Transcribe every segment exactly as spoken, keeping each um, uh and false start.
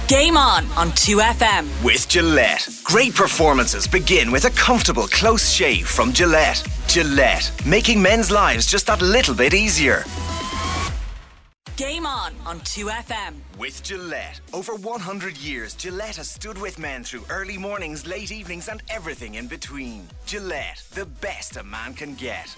Game On on two F M. With Gillette. Great performances begin with a comfortable, close shave from Gillette. Gillette, making men's lives just that little bit easier. Game On on two F M. With Gillette. Over one hundred years, Gillette has stood with men through early mornings, late evenings and everything in between. Gillette, the best a man can get.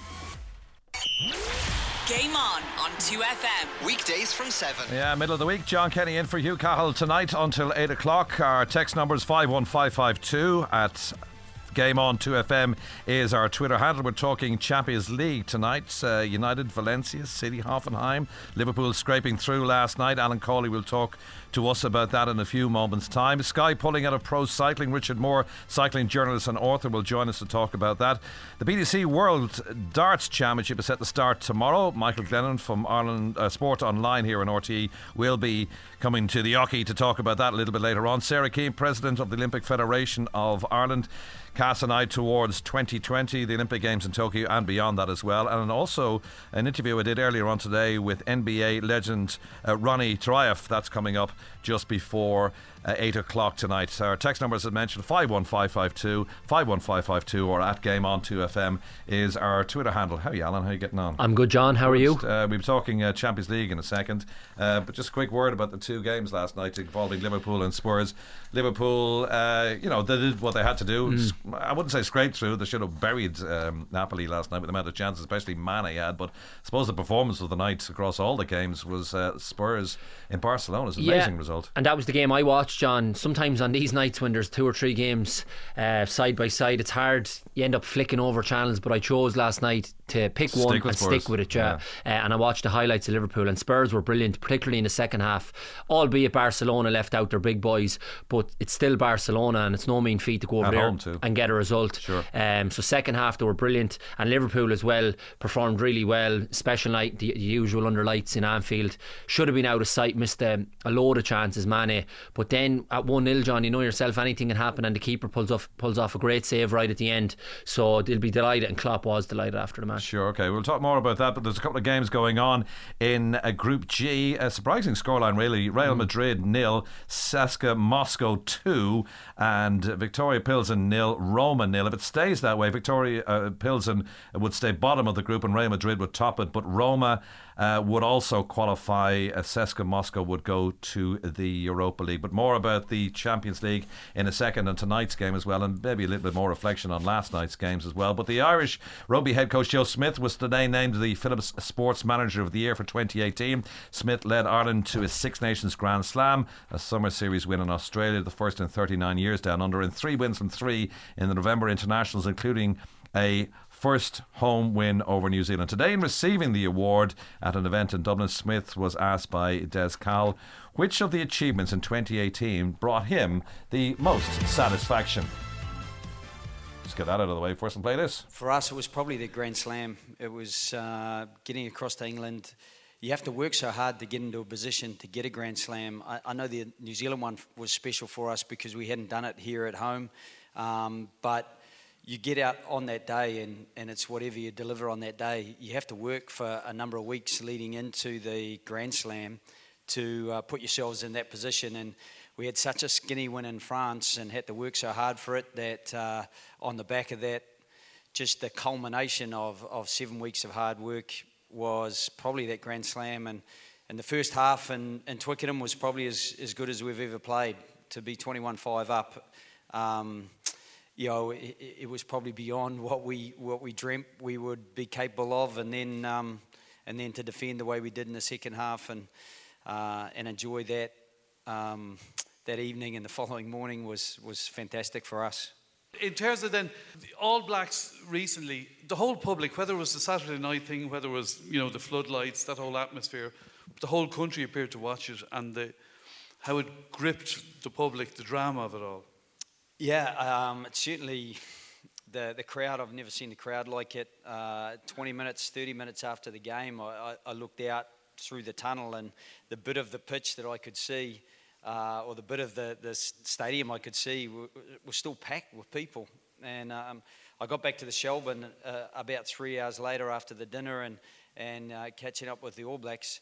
Game On on two F M. Weekdays from seven. Yeah, middle of the week. John Kenny in for Hugh Cahill tonight until eight o'clock. Our text number is five one five five two at Game On two F M is our Twitter handle. We're talking Champions League tonight. Uh, United, Valencia, City, Hoffenheim, Liverpool scraping through last night. Alan Cawley will talk to us about that in a few moments' time. Sky pulling out of pro cycling. Richard Moore, cycling journalist and author, will join us to talk about that. The B B C World Darts Championship is set to start tomorrow. Michael Glennon from Ireland uh, Sport Online here in R T E will be coming to the Oche to talk about that a little bit later on. Sarah Keane, President of the Olympic Federation of Ireland, casts an eye towards twenty twenty, the Olympic Games in Tokyo and beyond that as well. And also an interview I did earlier on today with N B A legend uh, Ronnie Turaev. That's coming up just before uh, eight o'clock tonight. Our text number, as I mentioned, five one five five two, five one five five two, or at Game On two F M is our Twitter handle. How are you, Alan? How are you getting on? I'm good, John. How are you? Uh, we'll be talking uh, Champions League in a second, uh, but just a quick word about the two games last night involving Liverpool and Spurs. Liverpool, uh, you know, they did what they had to do. Mm. I wouldn't say scraped through. They should have buried um, Napoli last night with the amount of chances, especially Mane had. But I suppose the performance of the night across all the games was uh, Spurs in Barcelona. It's an yeah, amazing result. And that was the game I watched, John. Sometimes on these nights when there's two or three games uh, side by side, it's hard. You end up flicking over channels, but I chose last night to pick stick one and Spurs. stick with it, yeah. yeah. Uh, and I watched the highlights of Liverpool, and Spurs were brilliant, particularly in the second half. Albeit Barcelona left out their big boys, but it's still Barcelona, and it's no mean feat to go over At there home too. and get a result. Sure. Um, so second half they were brilliant, and Liverpool as well performed really well. Special night, the, the usual under lights in Anfield. Should have been out of sight, missed a, a load of chances, Mane. But then at one nil, John, you know yourself, anything can happen, and the keeper pulls off pulls off a great save right at the end. So they'll be delighted, and Klopp was delighted after the match. Sure, okay, we'll talk more about that, but there's a couple of games going on in uh, Group G. A surprising scoreline really. Real Madrid nil, Ceska Moscow two, and Victoria Pilsen nil, Roma nil. If it stays that way, Victoria uh, Pilsen would stay bottom of the group and Real Madrid would top it, but Roma uh, would also qualify. uh, Ceska Moscow would go to the Europa League. But more about the Champions League in a second, and tonight's game as well, and maybe a little bit more reflection on last night's games as well. But the Irish rugby head coach Joe Smith was today named the Phillips Sports Manager of the Year for twenty eighteen. Smith led Ireland to a Six Nations Grand Slam, a Summer Series win in Australia, the first in thirty-nine years down under, and three wins from three in the November internationals, including a first home win over New Zealand. Today, in receiving the award at an event in Dublin, Smith was asked by Des Cowell which of the achievements in twenty eighteen brought him the most satisfaction. Let's get that out of the way first and play this. For us, it was probably the Grand Slam. It was uh, getting across to England. You have to work so hard to get into a position to get a Grand Slam. I, I know the New Zealand one was special for us because we hadn't done it here at home, um, but you get out on that day and, and it's whatever you deliver on that day. You have to work for a number of weeks leading into the Grand Slam to uh, put yourselves in that position. And we had such a skinny win in France and had to work so hard for it that uh, on the back of that, just the culmination of, of seven weeks of hard work was probably that Grand Slam. And, and the first half in, in Twickenham was probably as, as good as we've ever played. To be twenty-one five up, um, you know, it, it was probably beyond what we what we dreamt we would be capable of, and then um, and then to defend the way we did in the second half, and uh, and enjoy that um, that evening and the following morning was was fantastic for us. In terms of then the All Blacks recently, the whole public, whether it was the Saturday night thing, whether it was, you know, the floodlights, that whole atmosphere, the whole country appeared to watch it, and the, how it gripped the public, the drama of it all. Yeah, um, it's certainly the the crowd. I've never seen the crowd like it. Uh, twenty minutes, thirty minutes after the game, I, I, I looked out through the tunnel, and the bit of the pitch that I could see, uh, or the bit of the, the stadium I could see, w- was still packed with people. And um, I got back to the Shelbourne uh, about three hours later after the dinner, and and uh, catching up with the All Blacks.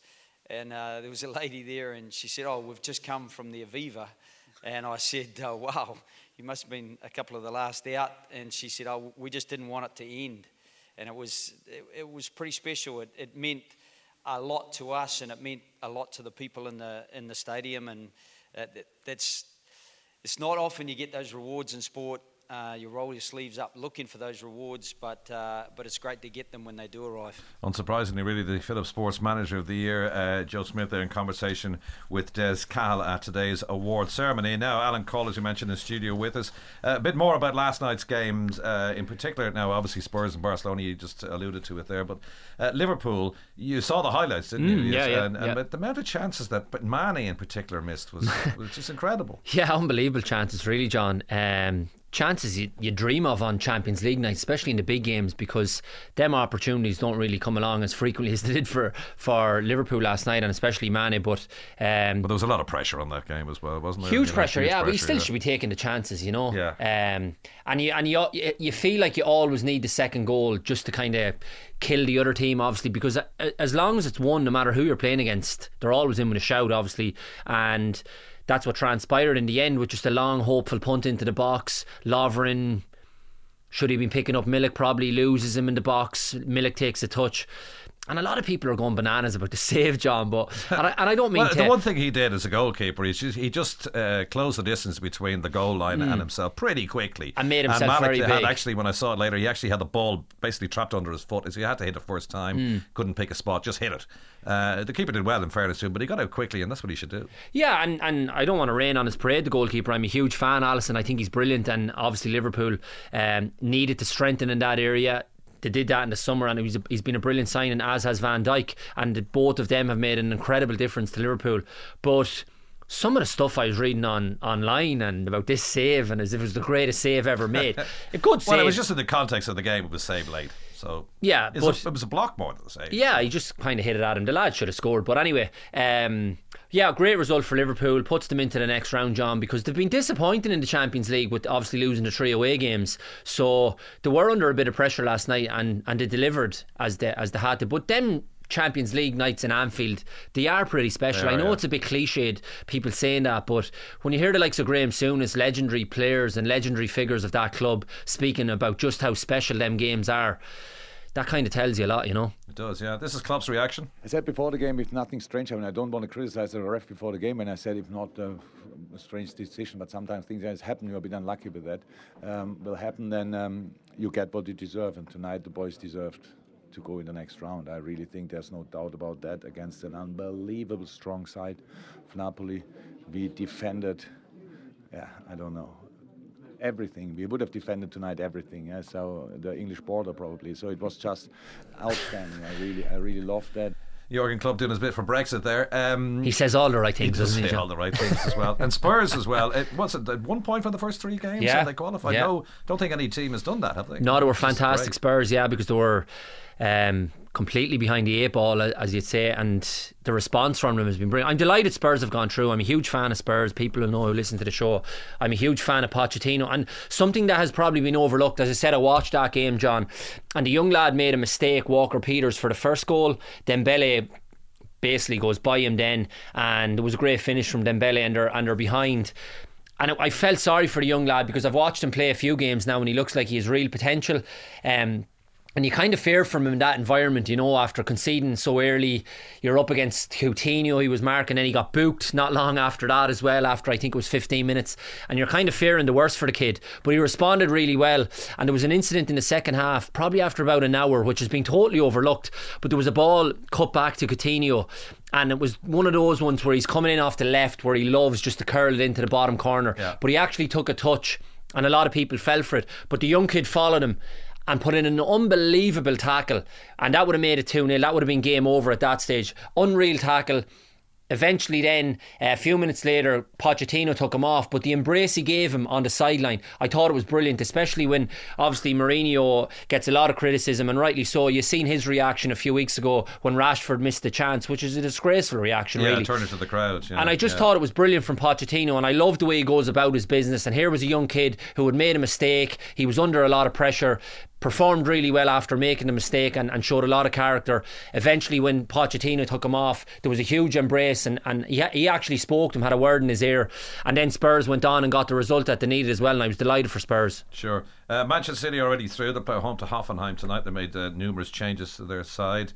and uh, there was a lady there, and she said, "Oh, we've just come from the Aviva," and I said, oh, "Wow, you must have been a couple of the last out." And she said, "Oh, we just didn't want it to end," and it was it, it was pretty special. It, it meant a lot to us, and it meant a lot to the people in the in the stadium, and uh, that, that's it's not often you get those rewards in sport. Uh, you roll your sleeves up looking for those rewards, but uh, but it's great to get them when they do arrive. Unsurprisingly, really, the Phillips Sports Manager of the Year, uh, Joe Smith, there in conversation with Des Cahill at today's award ceremony. Now, Alan Cole, as you mentioned, in the studio with us. Uh, a bit more about last night's games, uh, in particular. Now, obviously, Spurs and Barcelona, you just alluded to it there, but uh, Liverpool, you saw the highlights, didn't Mm, you? yeah, Yes, yeah, and, and yeah. but the amount of chances that but Mane in particular missed was, was just incredible. Yeah, unbelievable chances, really, John. Um, chances you, you dream of on Champions League nights, especially in the big games, because them opportunities don't really come along as frequently as they did for, for Liverpool last night, and especially Mane. But, um, but there was a lot of pressure on that game as well, wasn't there? huge You know, pressure, huge yeah. But you pressure, still yeah. should be taking the chances, you know. Yeah. Um, and you and you you feel like you always need the second goal just to kind of kill the other team, obviously, because as long as it's one, no matter who you're playing against, they're always in with a shout, obviously, and that's what transpired in the end, with just a long hopeful punt into the box. Lovren, should he have been picking up Milik, probably loses him in the box. Milik takes a touch. And a lot of people are going bananas about the save, John, but and I, and I don't mean well, to... the one thing he did as a goalkeeper, he just, he just uh, closed the distance between the goal line and himself pretty quickly. And made himself and Malik very had big. Actually, when I saw it later, he actually had the ball basically trapped under his foot. So he had to hit it first time, couldn't pick a spot, just hit it. Uh, the keeper did well, in fairness to him, but he got out quickly, and that's what he should do. Yeah, and, and I don't want to rain on his parade, the goalkeeper. I'm a huge fan, Alisson. I think he's brilliant, and obviously Liverpool um, needed to strengthen in that area. They did that in the summer, and he's, he's been a brilliant signing, as has Van Dijk, and both of them have made an incredible difference to Liverpool. But some of the stuff I was reading on online and about this save, and as if it was the greatest save ever made. A good save. Well, it was just in the context of the game, it was saved late. So yeah, it's but a, it was a block more than a save. yeah, he just kind of hit it at him. The lad should have scored, but anyway, um, yeah, great result for Liverpool. Puts them into the next round, John, because they've been disappointing in the Champions League with obviously losing the three away games. So they were under a bit of pressure last night, and, and they delivered as they as they had to. But them Champions League nights in Anfield, they are pretty special. They are, I know yeah. it's a bit cliched, people saying that, but when you hear the likes of Graham Souness, legendary players and legendary figures of that club, speaking about just how special them games are, that kind of tells you a lot, you know. It does, yeah. This is Klopp's reaction. I said before the game, if nothing strange, I mean, I don't want to criticize the ref before the game, and I said if not uh, a strange decision, but sometimes things just happen, you're a bit unlucky with that, um, will happen, then um, you get what you deserve, and tonight the boys deserved to go in the next round. I really think there's no doubt about that, against an unbelievable strong side of Napoli. We defended, yeah, I don't know, everything. We would have defended tonight everything. Yeah? So the English border probably. So it was just outstanding. I really, I really loved that. Jurgen Klopp doing his bit for Brexit there. Um, He says all the right he things, does doesn't he, say John? all the right things as well. And Spurs as well. It, what's it, at one point from the first three games? Yeah. And they qualified. Yeah. No, don't think any team has done that, have they? No, they were Which is fantastic great. Spurs, yeah, because they were um, completely behind the eight ball, as you'd say, and the response from them has been brilliant. I'm delighted Spurs have gone through. I'm a huge fan of Spurs. People will know who listen to the show. I'm a huge fan of Pochettino, and something that has probably been overlooked, as I said, I watched that game, John, and the young lad made a mistake, Walker Peters, for the first goal. Dembele basically goes by him then, and there was a great finish from Dembele, and they're, and they're behind. And I felt sorry for the young lad, because I've watched him play a few games now, and he looks like he has real potential. Um, and you kind of fear from him in that environment, you know, after conceding so early. You're up against Coutinho, he was marking, and he got booked not long after that as well, after I think it was fifteen minutes. And you're kind of fearing the worst for the kid. But he responded really well. And there was an incident in the second half, probably after about an hour, which has been totally overlooked. But there was a ball cut back to Coutinho, and it was one of those ones where he's coming in off the left, where he loves just to curl it into the bottom corner. Yeah. But he actually took a touch, and a lot of people fell for it. But the young kid followed him and put in an unbelievable tackle, and that would have made it two nil. That would have been game over at that stage. Unreal tackle. Eventually then, uh, a few minutes later, Pochettino took him off, but the embrace he gave him on the sideline, I thought it was brilliant, especially when obviously Mourinho gets a lot of criticism, and rightly so. You've seen his reaction a few weeks ago when Rashford missed the chance, which is a disgraceful reaction, Yeah, really. turn it to the crowd. Yeah, And I just yeah. thought it was brilliant from Pochettino, and I love the way he goes about his business. And here was a young kid who had made a mistake. He was under a lot of pressure. performed really well after making the mistake and, and showed a lot of character. Eventually when Pochettino took him off, there was a huge embrace, and, and he, he actually spoke to him, had a word in his ear, and then Spurs went on and got the result that they needed as well, and I was delighted for Spurs. Sure. uh, Manchester City already through. They play home to Hoffenheim tonight. They made uh, numerous changes to their side.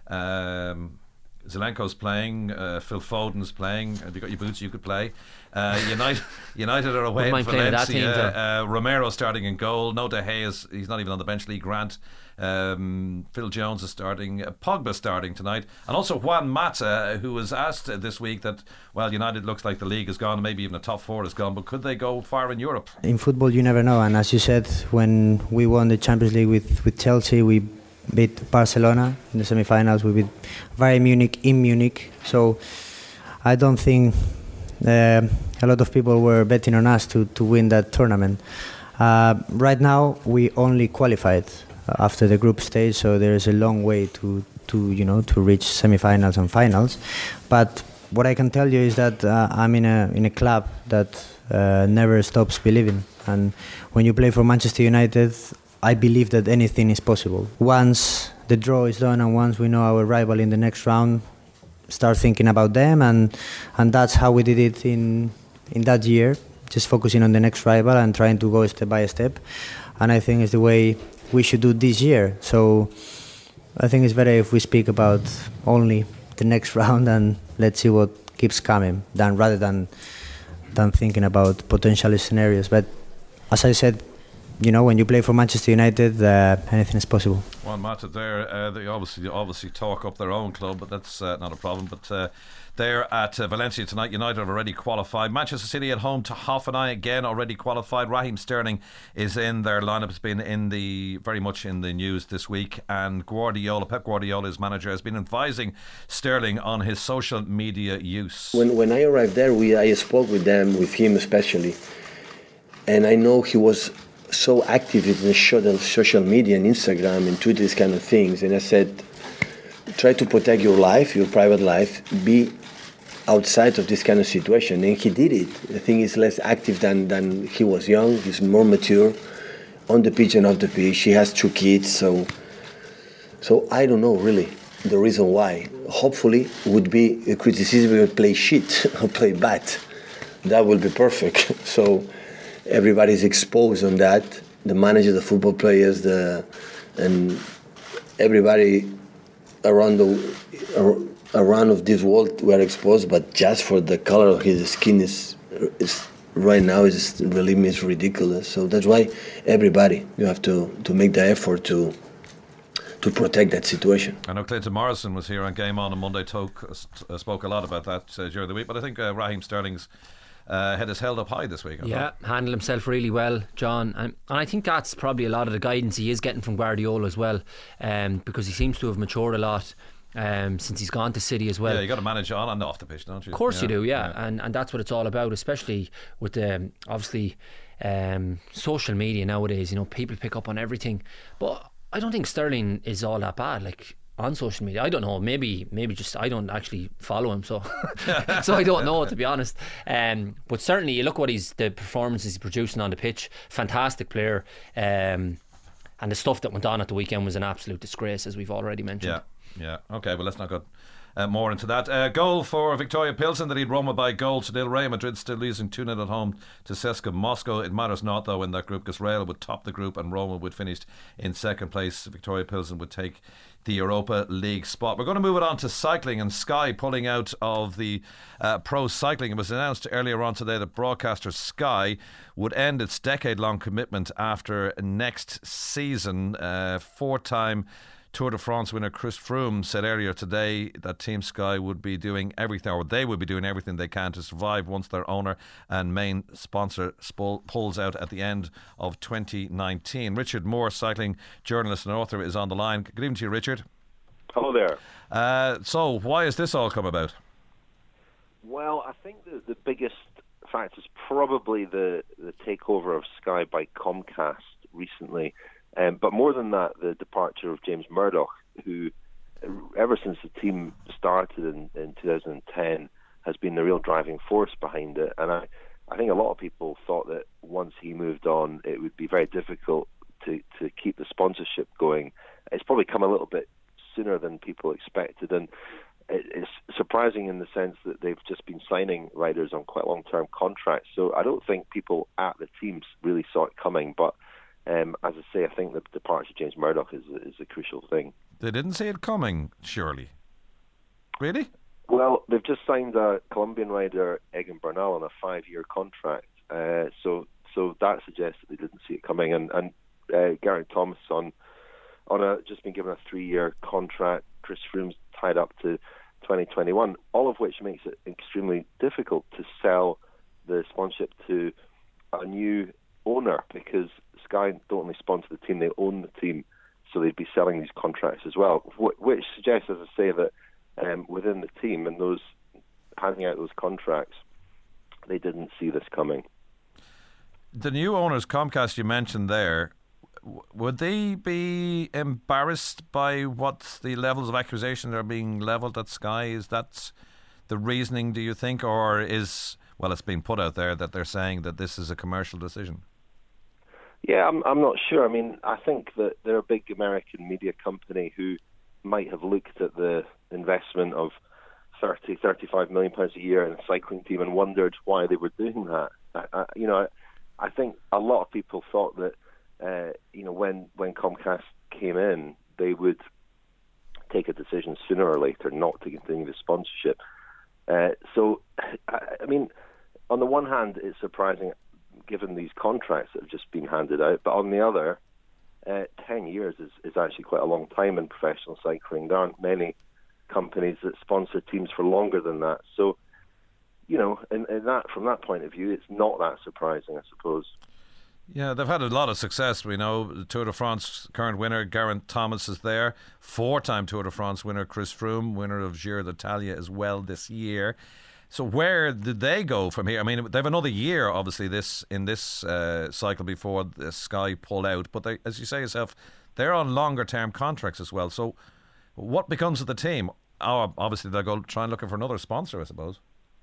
um, Zelenko's playing, uh, Phil Foden's playing. Have you got your boots you could play? Uh, United United are away in Valencia. uh, Romero starting in goal. No De Gea is, he's not even on the bench. Lee Grant, um, Phil Jones is starting. uh, Pogba starting tonight, and also Juan Mata, who was asked uh, this week that, well, United looks like the league is gone, maybe even the top four is gone, but could they go far in Europe? In football you never know, and as you said, when we won the Champions League with, with Chelsea, we beat Barcelona in the semi-finals. We beat Bayern Munich in Munich. So I don't think uh, a lot of people were betting on us to, to win that tournament. Uh, right now we only qualified after the group stage, so there is a long way to, to you know to reach semi-finals and finals. But what I can tell you is that uh, I'm in a in a club that uh, never stops believing. And when you play for Manchester United, I believe that anything is possible. Once the draw is done and once we know our rival in the next round, start thinking about them, and and that's how we did it in in that year, just focusing on the next rival and trying to go step by step. And I think it's the way we should do this year. So I think it's better if we speak about only the next round and let's see what keeps coming, than rather than than thinking about potential scenarios. But as I said, you know, when you play for Manchester United, uh, anything is possible. Well, Mata there, uh, they obviously obviously talk up their own club, but that's uh, not a problem. But uh, they're at uh, Valencia tonight. United have already qualified. Manchester City at home to Hoffenheim, again already qualified. Raheem Sterling is in their lineup. Has been in the very much in the news this week, and Guardiola, Pep Guardiola, his manager, has been advising Sterling on his social media use. When when I arrived there, we I spoke with them, with him especially, and I know he was so active in the social media and Instagram and Twitter, these kind of things. And I said, try to protect your life, your private life, be outside of this kind of situation. And he did it. I think he's less active than, than he was young. He's more mature on the pitch and off the pitch. He has two kids, so so I don't know really the reason why. Hopefully would be a criticism of play shit or play bad. That will be perfect. So everybody's exposed on that. The manager, the football players, the and everybody around the around of this world were exposed. But just for the color of his skin is is right now is really is ridiculous. So that's why everybody you have to to make the effort to to protect that situation. I know Clayton Morrison was here on Game On on Monday. Talk, uh, spoke a lot about that uh, during the week. But I think uh, Raheem Sterling's Uh, head is held up high this week. I yeah, thought. handled himself really well, John, and, and I think that's probably a lot of the guidance he is getting from Guardiola as well, um, because he seems to have matured a lot um, since he's gone to City as well. Yeah, you got to manage on and off the pitch, don't you? Of course yeah. you do, yeah, yeah. And, and that's what it's all about, especially with um, obviously um, social media nowadays. You know, people pick up on everything, but I don't think Sterling is all that bad. Like, on social media, I don't know, maybe maybe just I don't actually follow him, so so I don't know, to be honest. Um, but certainly you look what he's the performances he's producing on the pitch, fantastic player, um, and the stuff that went on at the weekend was an absolute disgrace, as we've already mentioned. Yeah, yeah. Okay, well, let's not go uh, more into that. Uh, goal for Victoria Pilsen. They lead Roma by goal to nil. Real Madrid still losing two nil at home to C S K A Moscow. It matters not, though, in that group, because Real would top the group and Roma would finish in second place. Victoria Pilsen would take the Europa League spot. We're going to move it on to cycling, and Sky pulling out of the uh, pro cycling. It was announced earlier on today that broadcaster Sky would end its decade-long commitment after next season. Uh, four-time Tour de France winner Chris Froome said earlier today that Team Sky would be doing everything, or they would be doing everything they can to survive once their owner and main sponsor sp- pulls out at the end of twenty nineteen. Richard Moore, cycling journalist and author, is on the line. Good evening to you, Richard. Hello there. Uh, so, why has this all come about? Well, I think the, the biggest fact is probably the, the takeover of Sky by Comcast recently. Um, but more than that, the departure of James Murdoch, who, ever since the team started in, in two thousand ten, has been the real driving force behind it. And I, I think a lot of people thought that once he moved on, it would be very difficult to, to keep the sponsorship going. It's probably come a little bit sooner than people expected, and it's surprising in the sense that they've just been signing riders on quite long-term contracts. So I don't think people at the teams really saw it coming. But um, as I say, I think the departure of James Murdoch is, is a crucial thing. They didn't see it coming, surely. Really? Well, they've just signed a Colombian rider, Egan Bernal, on a five-year contract. Uh, so so that suggests that they didn't see it coming. And, and uh, Geraint Thomas on on a just been given a three-year contract. Chris Froome's tied up to twenty twenty-one, all of which makes it extremely difficult to sell the sponsorship to a new owner, because Sky don't only sponsor the team, they own the team, so they'd be selling these contracts as well, which suggests, as I say, that um, within the team and those handing out those contracts, they didn't see this coming. The new owners, Comcast, you mentioned there, would they be embarrassed by what the levels of accusation are being levelled at Sky? Is that the reasoning, do you think? Or is, well, it's been put out there that they're saying that this is a commercial decision? Yeah, I'm, I'm not sure. I mean, I think that they're a big American media company who might have looked at the investment of thirty, thirty-five million pounds a year in a cycling team and wondered why they were doing that. I, I, you know, I, I think a lot of people thought that Uh, you know, when, when Comcast came in, they would take a decision sooner or later not to continue the sponsorship. Uh, so, I, I mean, on the one hand, it's surprising given these contracts that have just been handed out, but on the other, uh, ten years is, is actually quite a long time in professional cycling. There aren't many companies that sponsor teams for longer than that. So, you know, in, in that from that point of view, it's not that surprising, I suppose. Yeah, they've had a lot of success. We know the Tour de France current winner, Geraint Thomas, is there. Four-time Tour de France winner, Chris Froome, winner of Giro d'Italia as well this year. So where did they go from here? I mean, they have another year, obviously, this in this uh, cycle before the Sky pull out. But they, as you say yourself, they're on longer-term contracts as well. So what becomes of the team? Oh, obviously, they'll go try and look for another sponsor, I suppose.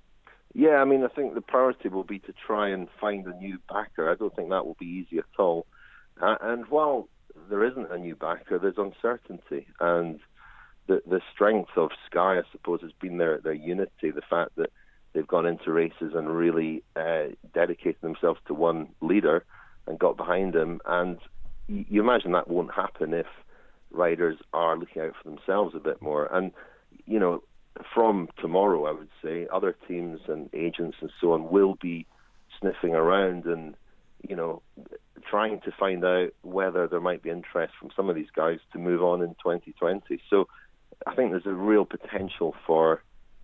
Yeah, I mean, I think the priority will be to try and find a new backer. I don't think that will be easy at all. Uh, and while there isn't a new backer, there's uncertainty. And the the strength of Sky, I suppose, has been their, their unity, the fact that they've gone into races and really uh, dedicated themselves to one leader and got behind him. And you, you imagine that won't happen if riders are looking out for themselves a bit more. And, you know, from tomorrow, I would say, other teams and agents and so on will be sniffing around and, you know, trying to find out whether there might be interest from some of these guys to move on in twenty twenty. So I think there's a real potential for,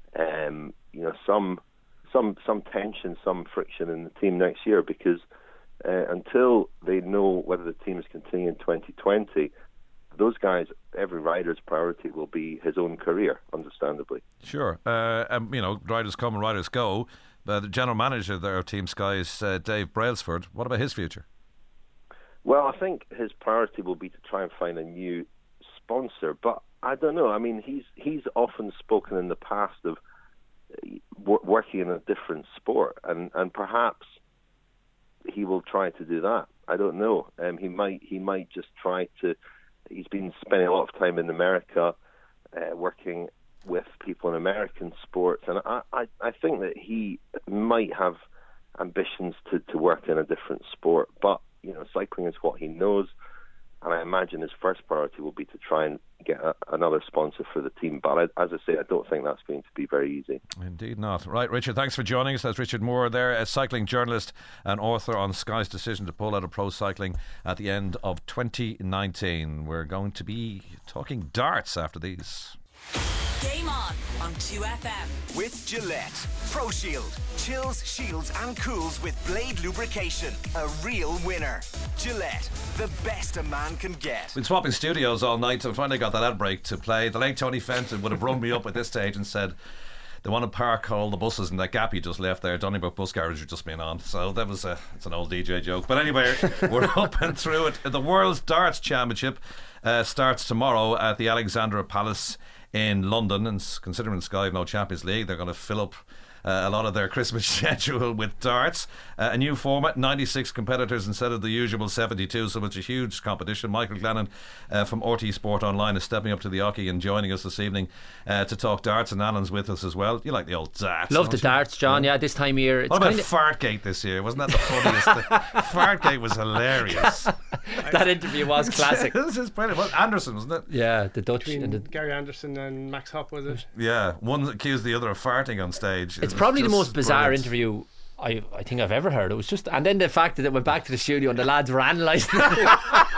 um, you know, some some some tension, some friction in the team next year, because uh, until they know whether the team is continuing in twenty twenty, those guys, every rider's priority will be his own career, understandably. Sure. Uh, um, you know, riders come and riders go. But the general manager there of Team Sky is uh, Dave Brailsford. What about his future? Well, I think his priority will be to try and find a new sponsor. But I don't know. I mean, he's he's often spoken in the past of w- working in a different sport, and, and perhaps he will try to do that. I don't know. Um, he might he might just try to. He's been spending a lot of time in America, uh, working with people in American sports, and I, I, I think that he might have ambitions to, to work in a different sport. But, you know, cycling is what he knows, and I imagine his first priority will be to try and get a, another sponsor for the team. But I, as I say, I don't think that's going to be very easy. Indeed not. Right, Richard, thanks for joining us. That's Richard Moore there, a cycling journalist and author on Sky's decision to pull out of pro cycling at the end of twenty nineteen. We're going to be talking darts after these. Game on on two F M. With Gillette. Pro Shield. Chills, shields and cools with blade lubrication. A real winner. Gillette. The best a man can get. Been swapping studios all night, so finally got that ad break to play. The late Tony Fenton would have rung me up at this stage and said they want to park all the buses in that gap you just left there. Donnybrook Bus Garage had just been on. So that was a, it's an old D J joke. But anyway, we're up and through it. The World's Darts Championship uh, starts tomorrow at the Alexandra Palace in London, and considering Sky have no Champions League, they're going to fill up uh, a lot of their Christmas schedule with darts. Uh, a new format, ninety-six competitors instead of the usual seventy-two, so it's a huge competition. Michael Glennon uh, from R T Sport Online is stepping up to the Oche and joining us this evening uh, to talk darts, and Alan's with us as well. You like the old darts? Love the you? darts, John. Yeah, this time of year. It's what about kinda... Fartgate this year? Wasn't that the funniest thing? Fartgate was hilarious. That interview was classic. This is brilliant. Well, Anderson, wasn't it? Yeah, the Dutch. Between and the... Gary Anderson and Max Hopp, was it? Yeah, one accused the other of farting on stage. It's it probably the most bizarre brilliant. interview I, I think I've ever heard. It was just, and then the fact that it went back to the studio and the lads were analysing it.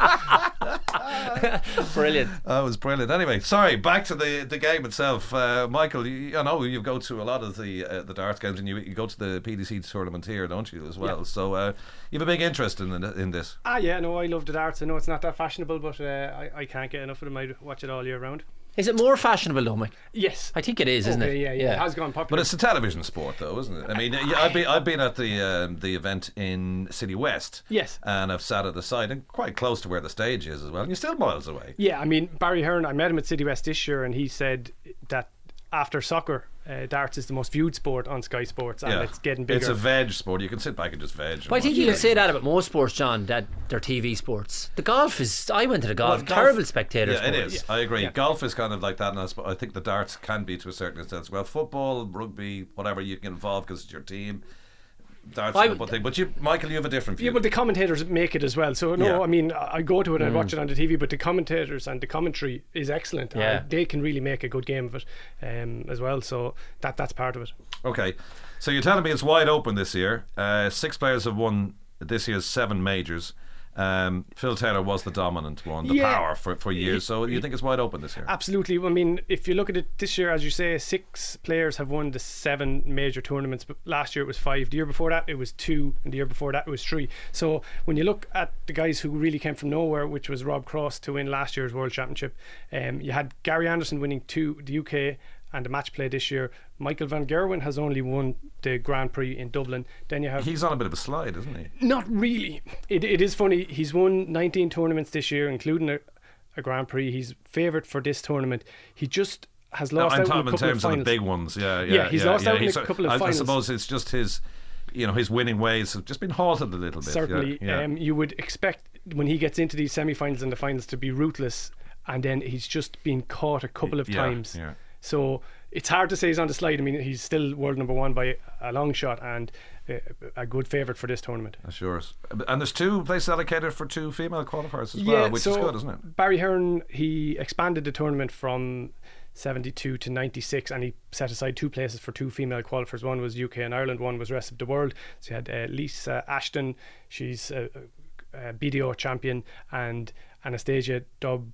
Brilliant. That was brilliant. Anyway, sorry, back to the, the game itself. Uh, Michael, you, I know you go to a lot of the uh, the darts games, and you, you go to the P D C tournament here, don't you, as well? Yeah. So uh, you have a big interest in in this. Ah, yeah, no, I love the darts. I know it's not that fashionable, but uh, I, I can't get enough of them. I watch it all year round. Is it more fashionable though, Mike? Yes, I think it is, isn't okay, it? Yeah, yeah, yeah, it has gone popular. But it's a television sport, though, isn't it? I mean, I've been I've been at the um, the event in City West. Yes, and I've sat at the side and quite close to where the stage is as well. And you're still miles away. Yeah, I mean, Barry Hearn. I met him at City West this year, and he said that after soccer, uh, darts is the most viewed sport on Sky Sports, and yeah. it's getting bigger. It's a veg sport. You can sit back and just veg. But I think you can say that about most sports, John, that they're T V sports. The golf is, I went to the golf, well, terrible golf, spectator yeah, sport. it is. Yeah. I agree. Yeah. Golf is kind of like that, and I think the darts can be to a certain extent as well. Football, rugby, whatever, you can involve because it's your team. Darts I, one thing. But you, Michael, you have a different view. Yeah, but the commentators make it as well. So no, yeah. I mean, I go to it and mm. I watch it on the T V, but the commentators and the commentary is excellent. Yeah. And they can really make a good game of it um, as well. So that that's part of it. Okay, so you're telling me it's wide open this year. Uh, six players have won this year's seven majors. Um, Phil Taylor was the dominant one, the yeah. power for, for years. So you think it's wide open this year? Absolutely. I mean, if you look at it this year, as you say, six players have won the seven major tournaments. But last year it was five. The year before that it was two, and the year before that it was three. So when you look at the guys who really came from nowhere, which was Rob Cross to win last year's World Championship, um, you had Gary Anderson winning two, the U K and the match play this year. Michael van Gerwen has only won the Grand Prix in Dublin. Then you have he's on a bit of a slide, isn't he? Not really. It it is funny. He's won nineteen tournaments this year, including a, a Grand Prix. He's favourite for this tournament. He just has lost no, out in a couple in terms of, of the big ones. Yeah, yeah, yeah. He's yeah, lost yeah. out he's, in a couple of I, finals. I suppose it's just his, you know, his winning ways have just been halted a little bit. Certainly, yeah, yeah. Um, you would expect when he gets into these semi-finals and the finals to be ruthless, and then he's just been caught a couple of yeah, times. Yeah. So it's hard to say he's on the slide. I mean, he's still world number one by a long shot and uh, a good favourite for this tournament. Sure. And there's two places allocated for two female qualifiers as yeah, well, which so is good, isn't it? Barry Hearn, he expanded the tournament from seventy-two to ninety-six, and he set aside two places for two female qualifiers. One was U K and Ireland, one was rest of the world. So you had uh, Lisa Ashton, she's a, a B D O champion, and Anastasia Dub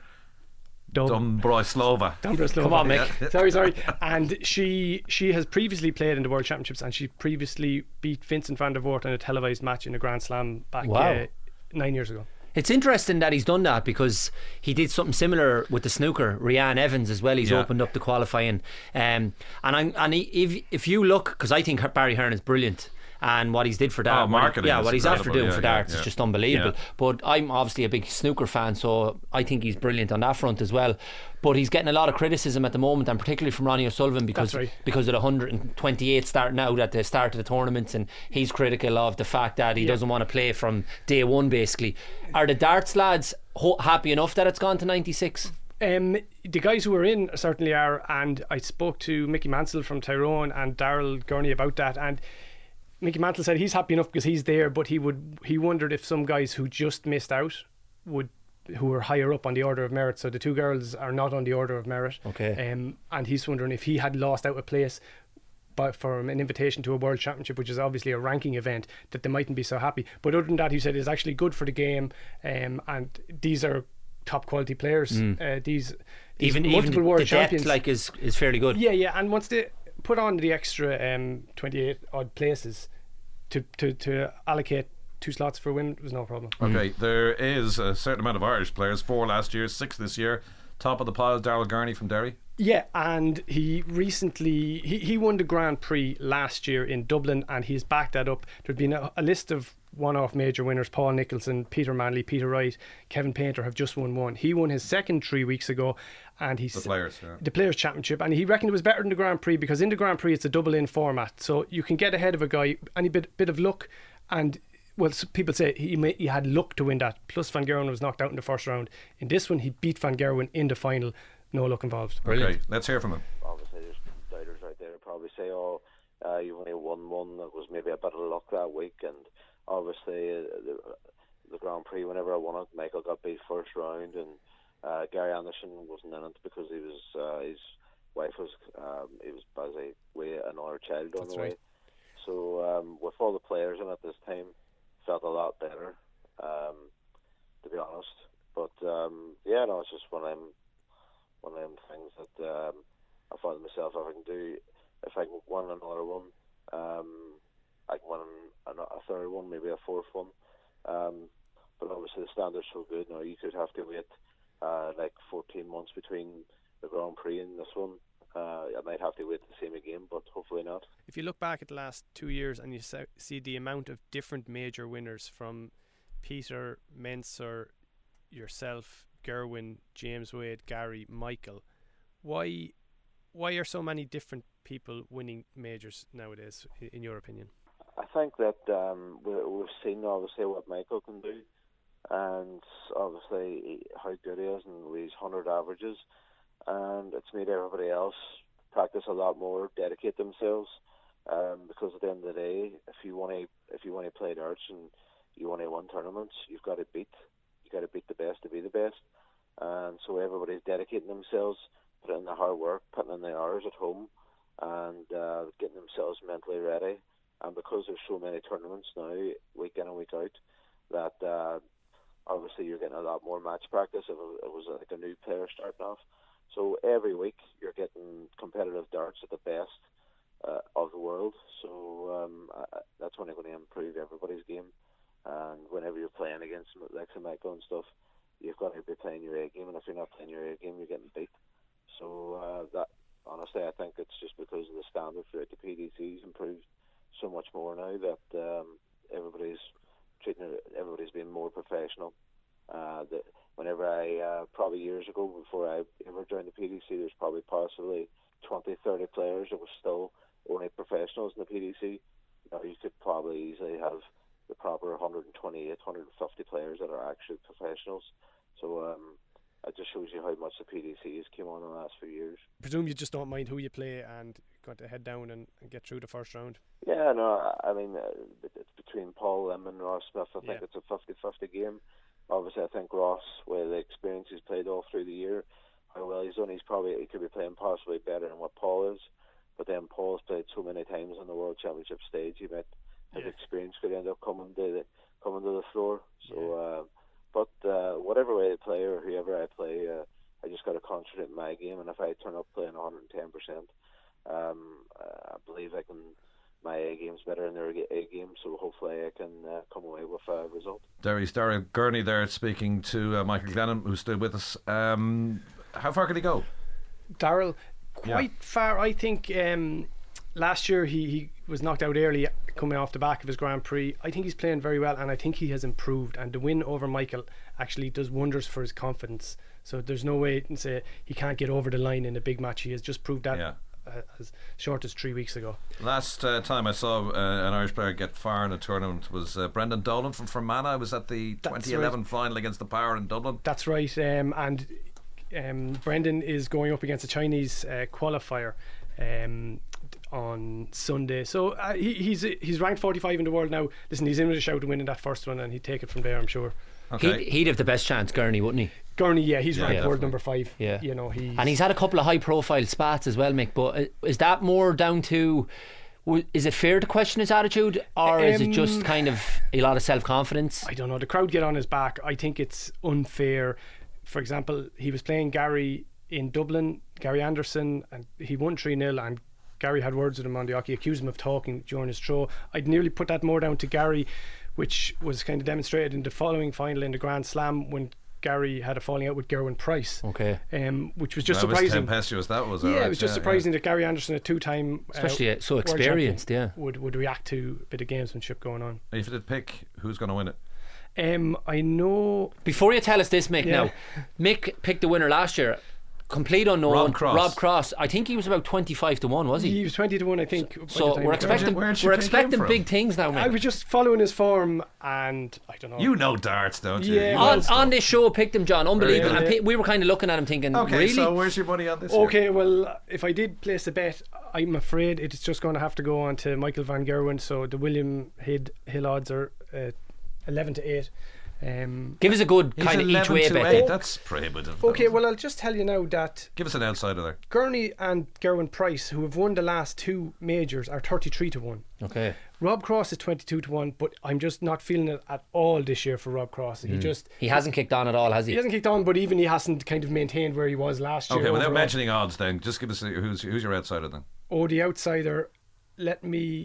Dombrojslova. Dombrojslova. Come on, Mick. sorry, sorry. And she she has previously played in the World Championships, and she previously beat Vincent van der Voort in a televised match in a Grand Slam back wow. uh, nine years ago. It's interesting that he's done that because he did something similar with the snooker. Rhian Evans as well. He's yeah. opened up the qualifying, um, and I'm, and he, if if you look, because I think Barry Hearn is brilliant. And what he's did for darts, oh, marketing yeah, what he's after doing yeah, for darts yeah, yeah. is just unbelievable. Yeah. But I'm obviously a big snooker fan, so I think he's brilliant on that front as well. But he's getting a lot of criticism at the moment, and particularly from Ronnie O'Sullivan because right. because of the one hundred twenty-eight starting out at the start of the tournaments, and he's critical of the fact that he yeah. doesn't want to play from day one. Basically, are the darts lads ho- happy enough that it's gone to ninety-six? Um, the guys who are in certainly are, and I spoke to Mickey Mansell from Tyrone and Daryl Gurney about that, and Mickey Mantle said he's happy enough because he's there, but he would he wondered if some guys who just missed out would who were higher up on the order of merit. So the two girls are not on the order of merit. Okay. Um, and he's wondering if he had lost out a place but for an invitation to a World Championship, which is obviously a ranking event, that they mightn't be so happy. But other than that, he said it's actually good for the game, um, and these are top quality players. Mm. Uh, these, these even multiple even world the champions, depth like is is fairly good. Yeah, yeah. And once they put on the extra um, twenty-eight odd places. To, to, to allocate two slots for women was no problem. Okay, mm. there is a certain amount of Irish players, four last year, six this year. Top of the pile, Daryl Gurney from Derry. Yeah, and he recently he, he won the Grand Prix last year in Dublin, and he's backed that up. There'd been a, a list of one-off major winners: Paul Nicholson, Peter Manley, Peter Wright, Kevin Painter have just won one. He won his second three weeks ago, and he's the players, yeah. the Players Championship, and he reckoned it was better than the Grand Prix because in the Grand Prix it's a double-in format, so you can get ahead of a guy, any bit bit of luck, and well, people say he may, he had luck to win that. Plus, Van Gerwen was knocked out in the first round. In this one, he beat Van Gerwen in the final. No luck involved. Brilliant. Okay, let's hear from him. Obviously, there's doubters right there who probably say, "Oh, uh, you only won one. It was maybe a bit of luck that week." And obviously, uh, the, the Grand Prix, whenever I won it, Michael got beat first round, and uh, Gary Anderson wasn't in it because he was uh, his wife was um, he was busy with another child on That's the right. way. So um, with all the players in it this time, felt a lot better, um, to be honest. But um, yeah, no, it's just one of them, one of them things that um, I thought to myself, if I can do, if I can win another one, um, I can win a, a third one, maybe a fourth one. Um, but obviously the standard's so good now, you could have to wait uh, like fourteen months between the Grand Prix and this one. Uh, I might have to wait the same again, but hopefully not. If you look back at the last two years and you see the amount of different major winners from Peter, Mensah, yourself, Gerwin, James Wade, Gary, Michael, why why are so many different people winning majors nowadays, in your opinion? I think that um, we, we've seen obviously what Michael can do, and obviously how good he is and with his one hundred averages. And it's made everybody else practice a lot more, dedicate themselves, um, because at the end of the day, if you want to if you want to play darts and you want to win tournaments, you've got to beat you got to beat the best to be the best. And so everybody's dedicating themselves, putting in the hard work, putting in the hours at home, and uh, getting themselves mentally ready. And because there's so many tournaments now, week in and week out, that uh, obviously you're getting a lot more match practice. If it was like a new player starting off. So every week you're getting competitive darts at the best uh, of the world. So um, I, that's only going to improve everybody's game. And whenever you're playing against like Michael and stuff, you've got to be playing your A game. And if you're not playing your A game, you're getting beat. So uh, that honestly, I think it's just because of the standard throughout the P D C's improved so much more now that um, everybody's treating it, everybody's being more professional. Uh, that whenever I, uh, probably years ago, before I ever joined the P D C, there's probably possibly twenty, thirty players that were still only professionals in the P D C. Now you could probably easily have the proper one hundred twenty-eight, one hundred fifty players that are actually professionals. So um, it just shows you how much the P D C has come on in the last few years. I presume you just don't mind who you play and got to head down and, and get through the first round. Yeah, no, I mean, uh, it's between Paul Lim and Ross Smith. I think Yeah. it's a fifty-fifty game. Obviously, I think Ross, with the experience he's played all through the year, how well he's done, he's probably he could be playing possibly better than what Paul is. But then Paul's played so many times on the World Championship stage, he might his Yeah. experience could end up coming to the coming to the floor. So, uh, but uh, whatever way I play or whoever I play, uh, I just got to concentrate in my game. And if I turn up playing one hundred ten percent, um, I believe I can. My A game's better than their A game, so hopefully I can uh, come away with a result. Derry's Daryl Gurney there speaking to uh, Michael Glennon, who's still with us. Um, how far could he go? Daryl, quite Yeah. far. I think um, last year he, he was knocked out early coming off the back of his Grand Prix. I think he's playing very well, and I think he has improved, and the win over Michael actually does wonders for his confidence. So there's no way to say he can't get over the line in a big match. He has just proved that. Yeah. Uh, as short as three weeks ago. Last uh, time I saw uh, an Irish player get far in a tournament was uh, Brendan Dolan from Fermanagh. I was at the That's twenty eleven right. final against the Power in Dublin. That's right, um, and um, Brendan is going up against a Chinese uh, qualifier um, on Sunday. So uh, he, he's he's ranked forty-five in the world now. Listen, he's in with a shout to winning that first one, and he'd take it from there, I'm sure. Okay. He'd, he'd have the best chance, Gurney, wouldn't he? Gurney, yeah, he's Yeah, ranked definitely. world number five. Yeah. You know, he's And he's had a couple of high profile spats as well, Mick. But uh, is that more down to, w- is it fair to question his attitude, or is it just Um, kind of a lot of self confidence? I don't know. The crowd get on his back. I think it's unfair. For example, he was playing Gary in Dublin, Gary Anderson, and he won three nil, and Gary had words with him on the hockey, accused him of talking during his throw. I'd nearly put that more down to Gary, which was kind of demonstrated in the following final in the Grand Slam when Gary had a falling out with Gerwin Price. Okay. Um, which was just that surprising. was tempestuous, that was. Yeah, right. it was just yeah, surprising yeah. that Gary Anderson, a two-time, especially uh, uh, so world experienced, champion, yeah, would would react to a bit of gamesmanship going on. If you did pick, who's going to win it? Um, I know. Before you tell us this, Mick, Yeah. now, Mick picked the winner last year. Complete unknown. Rob Cross. Rob Cross. I think he was about twenty-five to one, was he? He was twenty to one, I think. by So the time we're he- expecting Where'd you we're pick him expecting from? big things now, I Mick. was just following his form, and I don't know. You know darts, don't you? Yeah, You well, know on, on this show, picked him, John. Unbelievable. Really? And pe- we were kind of looking at him thinking, Okay, really? so where's your money on this? year? Okay, well, if I did place a bet, I'm afraid it's just going to have to go on to Michael van Gerwen. So the William Hill, Hill odds are uh, eleven to eight. Um, Give us a good He's kind of each eleven way to bet. eight. then. That's prohibitive. okay, well, I'll just tell you now that Give us an outsider there. Gurney and Gerwin Price, who have won the last two majors, are thirty-three to one. Okay. Rob Cross is twenty-two to one, but I'm just not feeling it at all this year for Rob Cross. He just He hasn't kicked on at all, has he he? hasn't kicked on, but even he hasn't kind of maintained where he was last year. Okay, without overall. mentioning odds, then just give us a, who's who's your outsider then. Oh, the outsider. Let me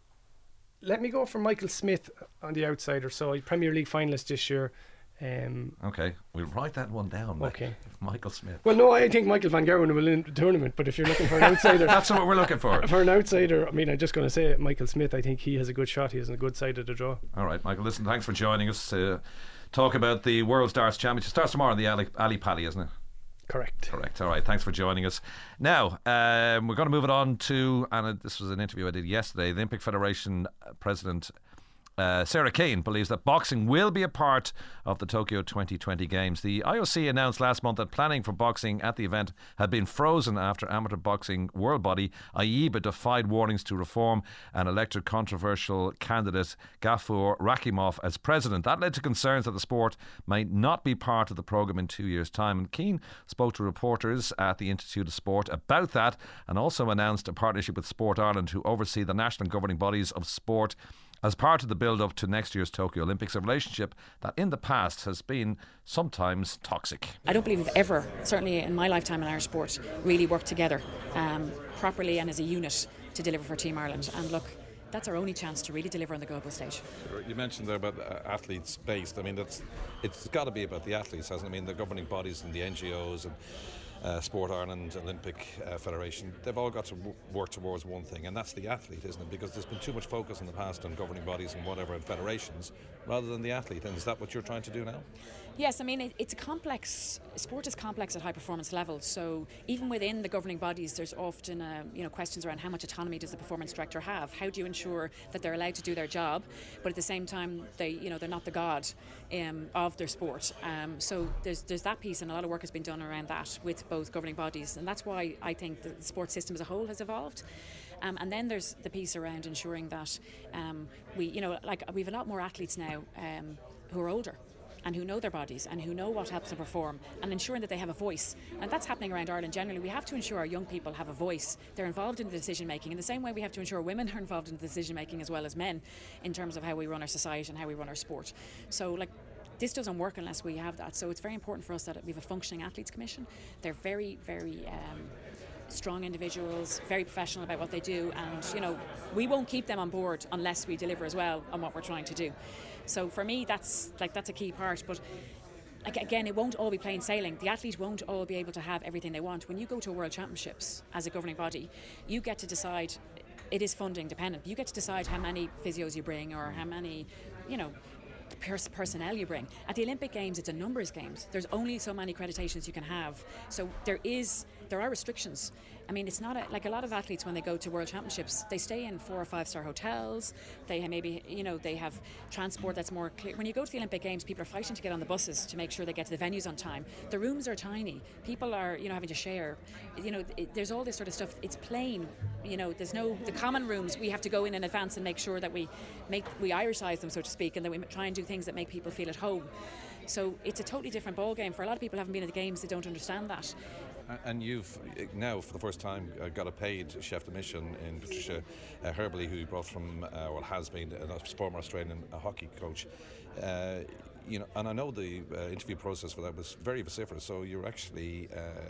let me go for Michael Smith on the outsider. So he's Premier League finalist this year. Um, Okay, we'll write that one down. Mick. Okay. Michael Smith. well, no, I think Michael van Gerwen will win the tournament. But if you're looking for an outsider, That's what we're looking for. for an outsider, I mean, I'm just going to say Michael Smith. I think he has a good shot. He has a good side of the draw. All right, Michael. Listen, thanks for joining us to talk about the World Darts Championship. Starts tomorrow in the Ali, Ali Pali, isn't it? Correct. Correct. All right. Thanks for joining us. Now, um, we're going to move it on to, and uh, this was an interview I did yesterday. The Olympic Federation President Uh, Sarah Kane believes that boxing will be a part of the Tokyo twenty twenty Games. The I O C announced last month that planning for boxing at the event had been frozen after amateur boxing world body I E B A defied warnings to reform and elected controversial candidate Gafur Rakimov as president. That led to concerns that the sport might not be part of the programme in two years' time. And Keane spoke to reporters at the Institute of Sport about that and also announced a partnership with Sport Ireland to oversee the national governing bodies of sport as part of the build-up to next year's Tokyo Olympics, a relationship that in the past has been sometimes toxic. I don't believe we've ever, certainly in my lifetime in Irish sport, really worked together um, properly and as a unit to deliver for Team Ireland. And look, that's our only chance to really deliver on the global stage. You mentioned there about uh, athletes based. I mean, that's it's got to be about the athletes, hasn't it? I mean, the governing bodies and the N G Os and Uh, Sport Ireland, Olympic uh, Federation, they've all got to w- work towards one thing, and that's the athlete, isn't it? Because there's been too much focus in the past on governing bodies and whatever and federations rather than the athlete. And is that what you're trying to do now? Yes, I mean, it, it's a complex, sport is complex at high performance levels. So even within the governing bodies, there's often uh, you know, questions around how much autonomy does the performance director have? How do you ensure that they're allowed to do their job, but at the same time, they, you know, they're not the god um, of their sport? Um, so there's, there's that piece, and a lot of work has been done around that with both governing bodies. And that's why I think the sport system as a whole has evolved. Um, and then there's the piece around ensuring that um, we, you know, like we have a lot more athletes now um, who are older and who know their bodies and who know what helps them perform, and ensuring that they have a voice. And that's happening around Ireland generally. We have to ensure our young people have a voice. They're involved in the decision making in the same way we have to ensure women are involved in the decision making as well as men in terms of how we run our society and how we run our sport. So like this doesn't work unless we have that. So it's very important for us that we have a functioning athletes commission. They're very, very um, strong individuals, very professional about what they do, and you know, we won't keep them on board unless we deliver as well on what we're trying to do. So for me, that's like that's a key part. But again, it won't all be plain sailing. The athletes won't all be able to have everything they want. When you go to a World Championships as a governing body, you get to decide. It is funding dependent. You get to decide how many physios you bring or how many, you know, pers- personnel you bring. At the Olympic Games, it's a numbers games. There's only so many accreditations you can have. So there is there are restrictions. I mean, it's not a, like a lot of athletes when they go to World Championships, they stay in four or five star hotels. They maybe, you know, they have transport that's more clear. When you go to the Olympic Games, people are fighting to get on the buses to make sure they get to the venues on time. The rooms are tiny. People are, you know, having to share. You know, it, there's all this sort of stuff. It's plain. You know, there's no the common rooms. We have to go in in advance and make sure that we make we Irishise them, so to speak, and that we try and do things that make people feel at home. So it's a totally different ball game. For a lot of people who haven't been at the games, they don't understand that. And you've now, for the first time, uh, got a paid chef de mission in Patricia uh, Herbley, who you brought from, uh, well, has been a former Australian uh, hockey coach. Uh, you know, and I know the uh, interview process for that was very vociferous. So you're actually,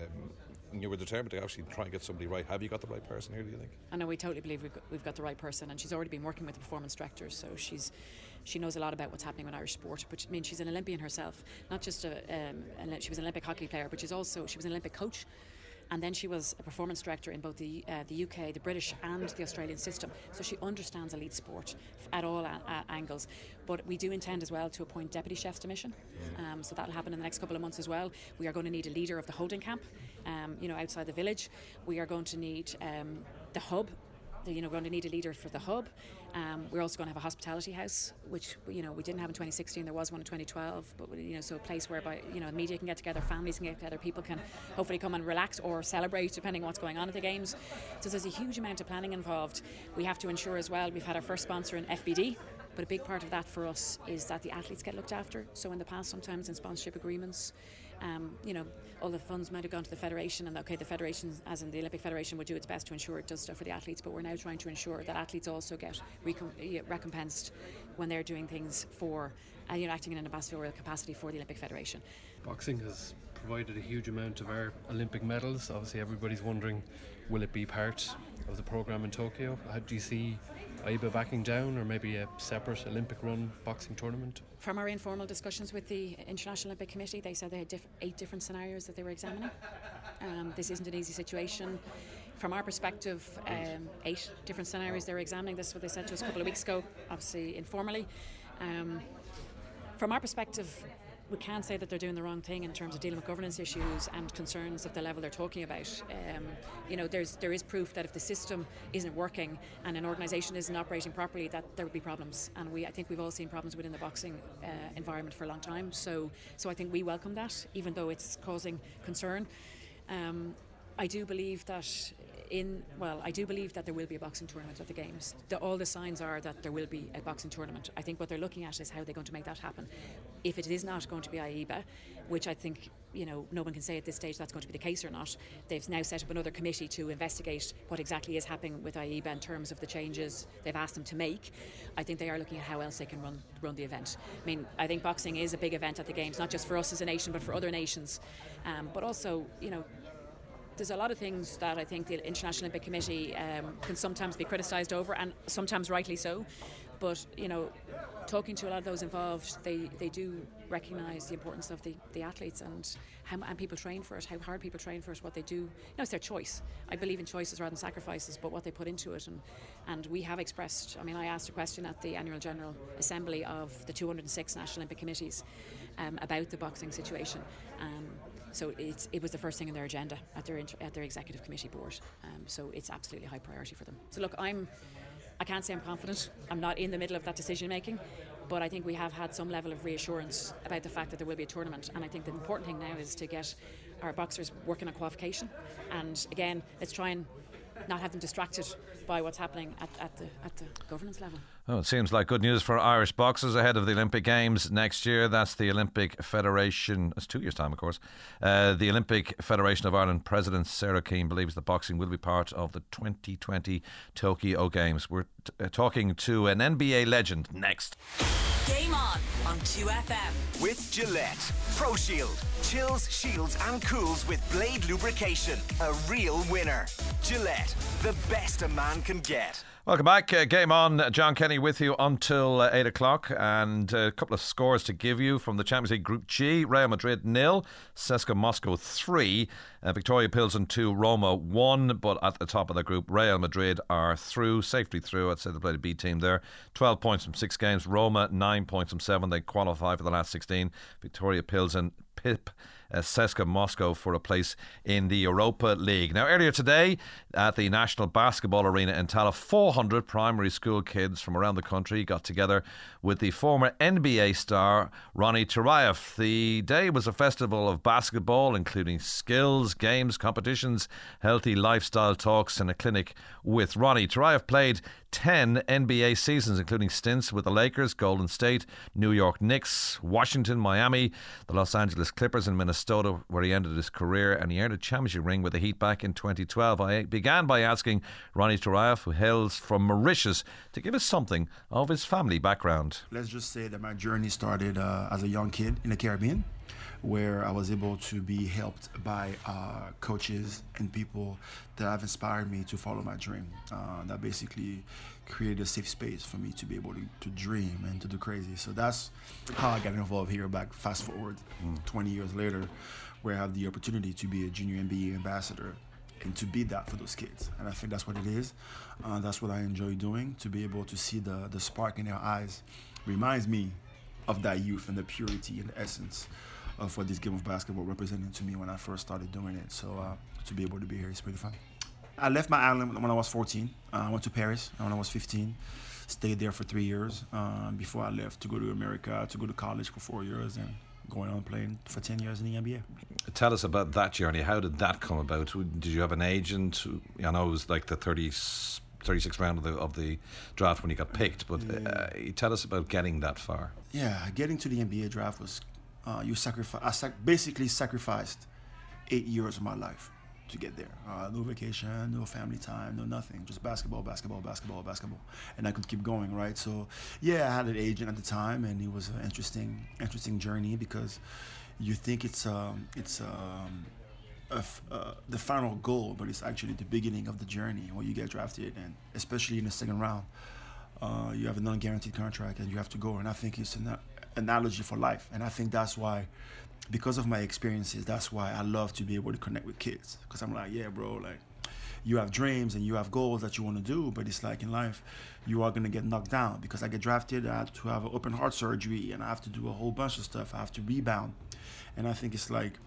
um, you were determined to actually try and get somebody right. Have you got the right person here, do you think? I know we totally believe we've got, we've got the right person, and she's already been working with the performance directors. So she's She knows a lot about what's happening with Irish sport. But I mean, she's an Olympian herself, not just a. Um, she was an Olympic hockey player, but she's also she was an Olympic coach. And then she was a performance director in both the uh, the U K, the British and the Australian system. So she understands elite sport at all a- a- angles. But we do intend as well to appoint deputy chefs de mission. Um, so that'll happen in the next couple of months as well. We are going to need a leader of the holding camp, um, you know, outside the village. We are going to need um, the hub. The, you know, we're going to need a leader for the hub. Um, we're also going to have a hospitality house, which you know we didn't have in twenty sixteen. There was one in twenty twelve, but you know, so a place whereby you know the media can get together, families can get together, people can hopefully come and relax or celebrate, depending on what's going on at the games. So there's a huge amount of planning involved. We have to ensure as well. We've had our first sponsor in F B D. But a big part of that for us is that the athletes get looked after. So in the past, sometimes in sponsorship agreements, um, you know, all the funds might have gone to the federation, and okay, the federation, as in the Olympic Federation, would do its best to ensure it does stuff for the athletes. But we're now trying to ensure that athletes also get recom- recompensed when they're doing things for, uh, you know, acting in an ambassadorial capacity for the Olympic Federation. Boxing has provided a huge amount of our Olympic medals. Obviously, everybody's wondering, will it be part of the programme in Tokyo? How do you see A I B A backing down, or maybe a separate Olympic-run boxing tournament? From our informal discussions with the International Olympic Committee, they said they had diff- eight different scenarios that they were examining. Um, this isn't an easy situation. From our perspective, um, eight different scenarios they were examining. This is what they said to us a couple of weeks ago, obviously informally. Um, from our perspective, we can't say that they're doing the wrong thing in terms of dealing with governance issues and concerns at the level they're talking about. Um, you know, there's there is proof that if the system isn't working and an organisation isn't operating properly, that there would be problems. And we, I think we've all seen problems within the boxing uh, environment for a long time. So, so I think we welcome that, even though it's causing concern. Um, I do believe that in well, I do believe that there will be a boxing tournament at the Games. The, all the signs are that there will be a boxing tournament. I think what they're looking at is how they're going to make that happen. If it is not going to be I A B A, which I think you know no one can say at this stage that's going to be the case or not, they've now set up another committee to investigate what exactly is happening with I A B A in terms of the changes they've asked them to make. I think they are looking at how else they can run run the event. I mean, I think boxing is a big event at the Games, not just for us as a nation, but for other nations. Um, but also, you know. There's a lot of things that I think the International Olympic Committee um, can sometimes be criticised over, and sometimes rightly so. But, you know, talking to a lot of those involved, they, they do recognise the importance of the, the athletes and how and people train for it, how hard people train for it, what they do. You know, it's their choice. I believe in choices rather than sacrifices, but what they put into it. And, and we have expressed, I mean, I asked a question at the Annual General Assembly of the two hundred six National Olympic Committees um, about the boxing situation. Um, So it's, it was the first thing on their agenda at their inter, at their executive committee board. Um, so it's absolutely a high priority for them. So look, I'm, I can't say I'm confident. I'm not in the middle of that decision making, but I think we have had some level of reassurance about the fact that there will be a tournament. And I think the important thing now is to get our boxers working on qualification. And again, let's try and not have them distracted by what's happening at, at the at the governance level. Oh, it seems like good news for Irish boxers ahead of the Olympic Games next year. That's the Olympic Federation. It's two years' time, of course. Uh, the Olympic Federation of Ireland President Sarah Keane believes that boxing will be part of the twenty twenty Tokyo Games. We're t- uh, talking to an N B A legend next. Game on on two F M. With Gillette. Pro Shield. Chills, shields and cools with blade lubrication. A real winner. Gillette. The best a man can get. Welcome back. Uh, game on. John Kenny with you until uh, eight o'clock. And a couple of scores to give you from the Champions League Group G. Real Madrid nil, C S K A Moscow three, uh, Victoria Pilsen two, Roma one. But at the top of the group, Real Madrid are through, safely through. I'd say they played a B team there. twelve points from six games. Roma nine points from seven. They qualify for the last sixteen. Victoria Pilsen pip Uh, C S K A Moscow for a place in the Europa League. Now, earlier today at the National Basketball Arena in Tallaght, four hundred primary school kids from around the country got together with the former N B A star Ronny Turaev. The day was a festival of basketball, including skills, games, competitions, healthy lifestyle talks, and a clinic with Ronny. Turaev played ten N B A seasons, including stints with the Lakers, Golden State, New York Knicks, Washington, Miami, the Los Angeles Clippers, and Minnesota, where he ended his career, and he earned a championship ring with the Heat back in twenty twelve. I began by asking Ronny Turaev, who hails from Mauritius, to give us something of his family background. Let's just say that my journey started uh, as a young kid in the Caribbean, where I was able to be helped by uh, coaches and people that have inspired me to follow my dream. Uh, that basically created a safe space for me to be able to, to dream and to do crazy. So that's how I got involved here. Back fast forward mm. twenty years later, where I have the opportunity to be a junior N B A ambassador and to be that for those kids. And I think that's what it is. Uh, that's what I enjoy doing. To be able to see the the spark in their eyes reminds me of that youth and the purity and the essence of what this game of basketball represented to me when I first started doing it. So uh, to be able to be here is pretty fun. I left my island when I was fourteen. Uh, I went to Paris when I was fifteen. Stayed there for three years uh, before I left to go to America, to go to college for four years, and going on playing for ten years in the N B A. Tell us about that journey. How did that come about? Did you have an agent? I know it was like the thirty, thirty-sixth round of the of the draft when you got picked, but Yeah. uh, tell us about getting that far. Yeah, getting to the N B A draft was uh, you sacrifice. I sac- basically sacrificed eight years of my life to get there. Uh, no vacation, no family time, no nothing. Just basketball, basketball, basketball, basketball, and I could keep going, right? So, yeah, I had an agent at the time, and it was an interesting, interesting journey because you think it's um, it's um, a f- uh, the final goal, but it's actually the beginning of the journey when you get drafted, and especially in the second round, uh, you have a non-guaranteed contract, and you have to go. And I think it's an analogy for life, and I think that's why. Because of my experiences, that's why I love to be able to connect with kids. Because I'm like, yeah, bro, like, you have dreams and you have goals that you want to do, but it's like in life, you are going to get knocked down. Because I get drafted, I have to have an open heart surgery, and I have to do a whole bunch of stuff. I have to rebound. And I think it's like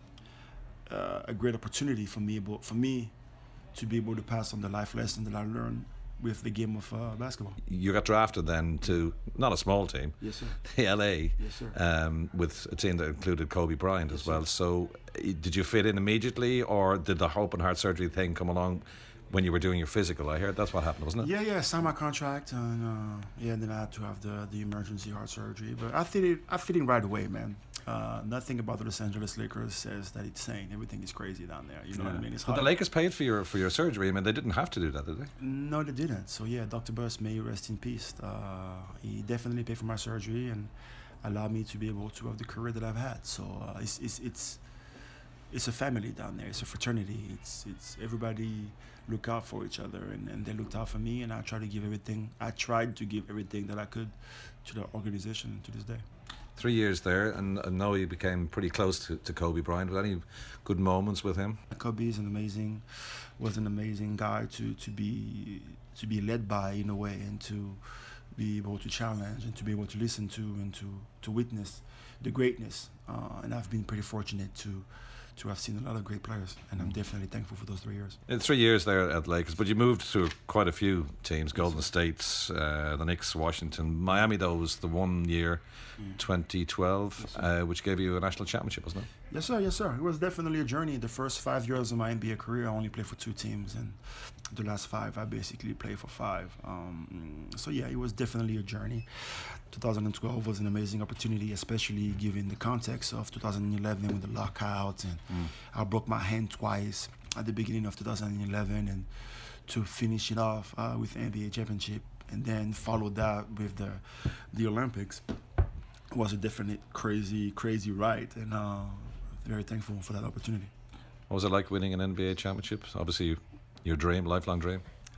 uh, a great opportunity for me, but for me to be able to pass on the life lesson that I learned with the game of uh, basketball. You got drafted then to not a small team, Yes, sir. the L A, Yes, sir. um, with a team that included Kobe Bryant Yes, as well. sir. So, i- did you fit in immediately, or did the open heart surgery thing come along when you were doing your physical? I heard that's what happened, wasn't it? Yeah, yeah, I signed my contract, and uh, yeah, and then I had to have the, the emergency heart surgery. But I fit it, I fit in right away, man. Uh, nothing about the Los Angeles Lakers says that it's sane. Everything is crazy down there. You know what I mean? It's But the hard. Lakers paid for your for your surgery. I mean, they didn't have to do that, did they? No, they didn't. So yeah, Doctor Burst, may he rest in peace. Uh, he definitely paid for my surgery and allowed me to be able to have the career that I've had. So uh, it's it's it's it's a family down there. It's a fraternity. It's it's everybody look out for each other, and, and they looked out for me, and I try to give everything. I tried to give everything that I could to the organization to this day. Three years there, and I know you became pretty close to, to Kobe Bryant. Were any good moments with him? Kobe is an amazing, was an amazing guy to, to be to be led by in a way, and to be able to challenge, and to be able to listen to, and to, to witness the greatness. Uh, and I've been pretty fortunate to to have seen a lot of great players, and I'm definitely thankful for those three years. In three years there at Lakers, but you moved to quite a few teams: Golden State, uh, the Knicks, Washington, Miami. Though was the one year, twenty twelve, Yes, uh, which gave you a national championship, wasn't it? Yes, sir. Yes, sir. It was definitely a journey. The first five years of my N B A career, I only played for two teams, and the last five, I basically played for five. Um, so yeah, it was definitely a journey. twenty twelve was an amazing opportunity, especially given the context of two thousand eleven with the lockout, and Mm. I broke my hand twice at the beginning of two thousand eleven, and to finish it off uh, with the N B A championship, and then follow that with the the Olympics, was a definite crazy, crazy ride, and uh, very thankful for that opportunity. What was it like winning an N B A championship? Obviously, you, your dream, lifelong dream.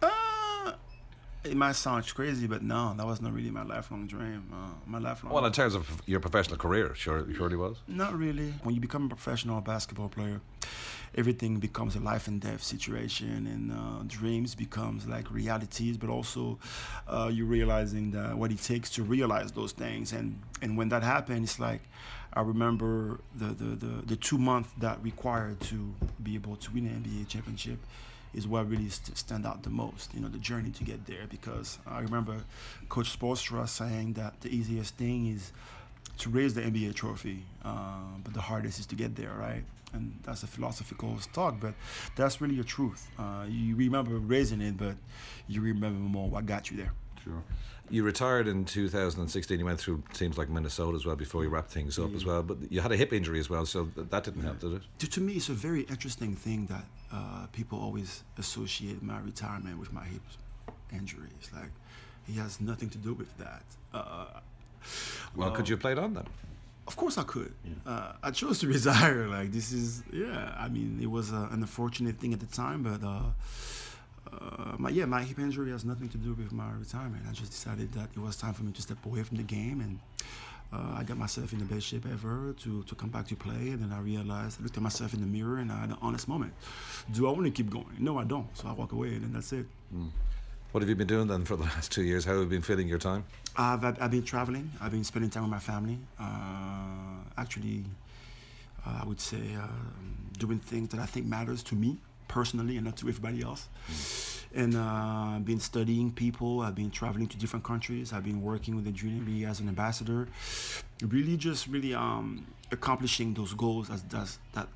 It might sound crazy, but no, that was not really my lifelong dream. Uh, my lifelong. Well, in terms of your professional career, sure, surely was. Not really. When you become a professional basketball player, everything becomes a life and death situation, and uh, dreams becomes like realities. But also, uh, you realizing that what it takes to realize those things, and and when that happened, it's like I remember the the the, the two months that required to be able to win an N B A championship is what really st- stand out the most, you know, the journey to get there. Because I remember Coach Spoelstra saying that the easiest thing is to raise the N B A trophy, uh, but the hardest is to get there, right? And that's a philosophical talk, but that's really the truth. Uh, you remember raising it, but you remember more what got you there. Sure. You retired in two thousand sixteen. You went through teams like Minnesota as well before you wrapped things up Yeah. as well. But you had a hip injury as well, so th- that didn't help, did it? To, to me, it's a very interesting thing that uh, people always associate my retirement with my hip injury. It's like it has nothing to do with that. Uh, Well, could you have played on then? Of course I could. Uh, I chose to retire. Like this is, yeah. I mean, it was uh, an unfortunate thing at the time, but uh, uh, my yeah, my hip injury has nothing to do with my retirement. I just decided that it was time for me to step away from the game, and uh, I got myself in the best shape ever to, to come back to play. And then I realized, I looked at myself in the mirror, and I had an honest moment. Do I want to keep going? No, I don't. So I walk away, and then that's it. Mm. What have you been doing then for the last two years? How have you been filling your time? I've, I've, I've been traveling. I've been spending time with my family. Uh, actually, uh, I would say uh, doing things that I think matters to me personally and not to everybody else. Mm. And uh, I've been studying people. I've been traveling to different countries. I've been working with the Junior N B A as an ambassador. Really just really um, accomplishing those goals, as, as that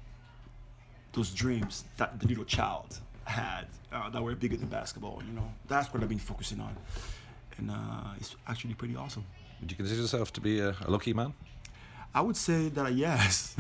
those dreams that the little child had uh, that were bigger than basketball. You know, that's what I've been focusing on. And uh, it's actually pretty awesome. Would you consider yourself to be a, a lucky man? I would say that yes.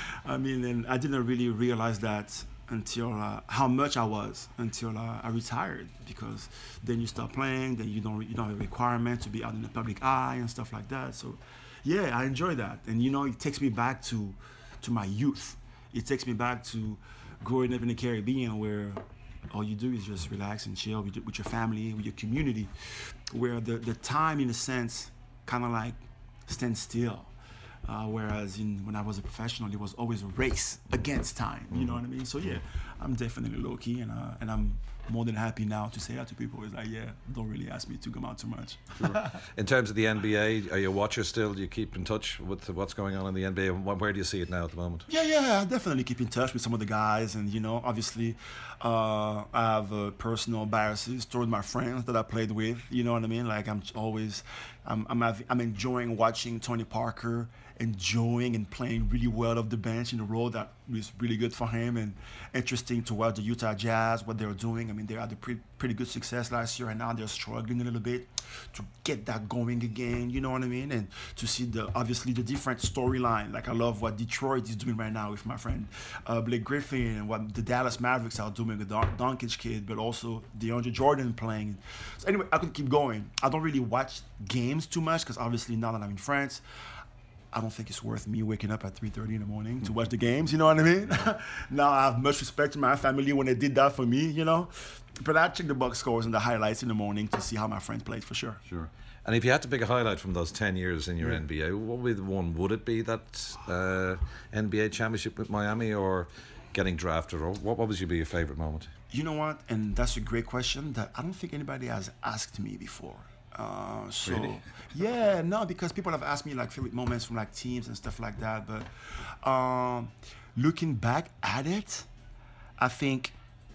I mean, and I didn't really realize that until uh, how much I was until uh, I retired, because then you start playing, then you don't you don't have a requirement to be out in the public eye and stuff like that. So, yeah, I enjoy that, and you know, it takes me back to to my youth. It takes me back to growing up in the Caribbean, where all you do is just relax and chill with, with your family, with your community, where the, the time, in a sense, kind of like stands still. Uh, whereas in, when I was a professional, it was always a race against time. You know what I mean? So yeah, I'm definitely low key, and uh, and I'm more than happy now to say that to people. It's like, yeah, don't really ask me to come out too much. Sure. In terms of the N B A, are you a watcher still? Do you keep in touch with what's going on in the N B A? Where do you see it now at the moment? Yeah, yeah, I definitely keep in touch with some of the guys, and you know, obviously, uh, I have uh, personal biases toward my friends that I played with. You know what I mean? Like I'm always, I'm, I'm, I'm enjoying watching Tony Parker, enjoying and playing really well off the bench in a role that was really good for him, and interesting to watch the Utah Jazz, what they're doing. I mean, they had a pretty, pretty good success last year, and now they're struggling a little bit to get that going again, you know what I mean? And to see the obviously the different storyline. Like I love what Detroit is doing right now with my friend uh, Blake Griffin, and what the Dallas Mavericks are doing with the Doncic kid, but also DeAndre Jordan playing. So anyway, I could keep going. I don't really watch games too much, because obviously now that I'm in France, I don't think it's worth me waking up at three thirty in the morning to watch the games, you know what I mean? Now I have much respect to my family when they did that for me, you know? But I check the box scores and the highlights in the morning to see how my friends played, for sure. Sure. And if you had to pick a highlight from those ten years in your yeah. N B A, what would be the one? Would it be that uh, N B A championship with Miami, or getting drafted? Or what, what would be your favourite moment? You know what? And that's a great question that I don't think anybody has asked me before. Uh, so really? Yeah, no, because people have asked me like favorite moments from like teams and stuff like that. But um, looking back at it, I think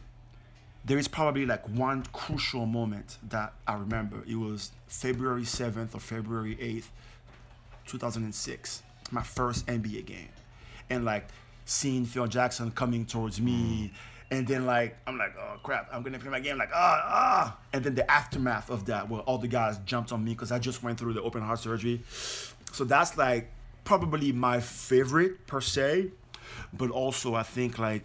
there is probably like one crucial moment that I remember. It was February seventh or February eighth, two thousand six, my first N B A game, and like seeing Phil Jackson coming towards me. Mm. And then, like, I'm like, oh, crap, I'm going to play my game, like, ah, ah. And then the aftermath of that, where all the guys jumped on me because I just went through the open heart surgery. So that's, like, probably my favorite, per se. But also, I think, like,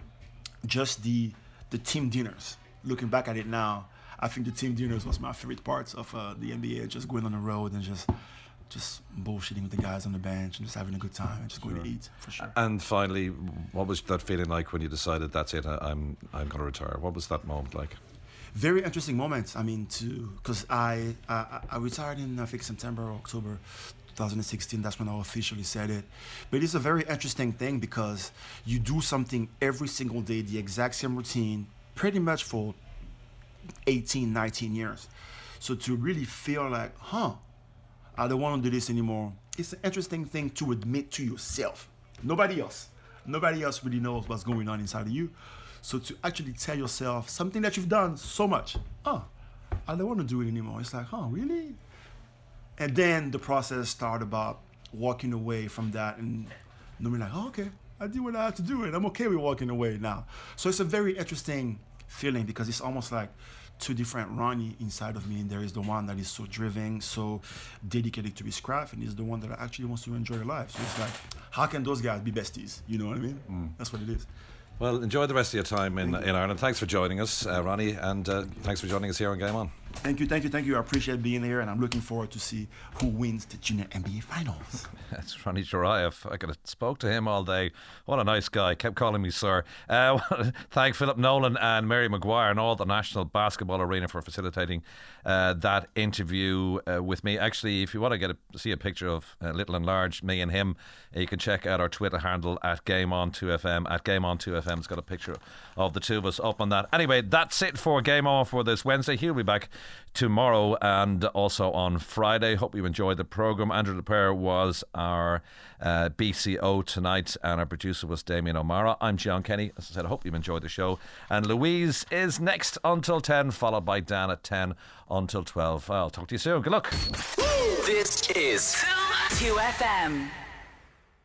just the the team dinners. Looking back at it now, I think the team dinners was my favorite parts of uh, the N B A, just going on the road and just... just bullshitting with the guys on the bench and just having a good time and just going sure. to eat, for sure. And finally, what was that feeling like when you decided that's it, I'm I'm going to retire? What was that moment like? Very interesting moment. I mean, to because I, I I retired in I think September or October twenty sixteen. That's when I officially said it. But it's a very interesting thing because you do something every single day, the exact same routine, pretty much for eighteen, nineteen years. So to really feel like, huh, I don't want to do this anymore. It's an interesting thing to admit to yourself. Nobody else. Nobody else really knows what's going on inside of you. So to actually tell yourself something that you've done so much, oh, I don't want to do it anymore. It's like, oh, really? And then the process started about walking away from that and knowing like, oh, okay, I did what I had to do and I'm okay with walking away now. So it's a very interesting feeling because it's almost like two different Ronnie inside of me, and there is the one that is so driven, so dedicated to his craft, and is the one that actually wants to enjoy life. So it's like, how can those guys be besties? You know what I mean? Mm. That's what it is. Well, enjoy the rest of your time in, in Ireland. Thanks for joining us, uh, Ronnie, and uh, thanks for joining us here on Game On. Thank you, thank you, thank you. I appreciate being here, and I'm looking forward to see who wins the Junior N B A Finals. That's Ronnie Jurayev. I could have spoke to him all day. What a nice guy. Kept calling me sir. Uh, thank Philip Nolan and Mary Maguire and all the National Basketball Arena for facilitating uh, that interview uh, with me. Actually, if you want to get a, see a picture of uh, Little and Large, me and him, uh, you can check out our Twitter handle at Game On two F M. At Game On two F M, it's got a picture of the two of us up on that. Anyway, that's it for Game On for this Wednesday. He'll be back tomorrow and also on Friday. Hope you enjoyed the programme. Andrew LePere was our uh, B C O tonight, and our producer was Damien O'Mara. I'm John Kenny. As I said, I hope you've enjoyed the show. And Louise is next until ten, followed by Dan at ten until twelve. I'll talk to you soon. Good luck. This is two F M.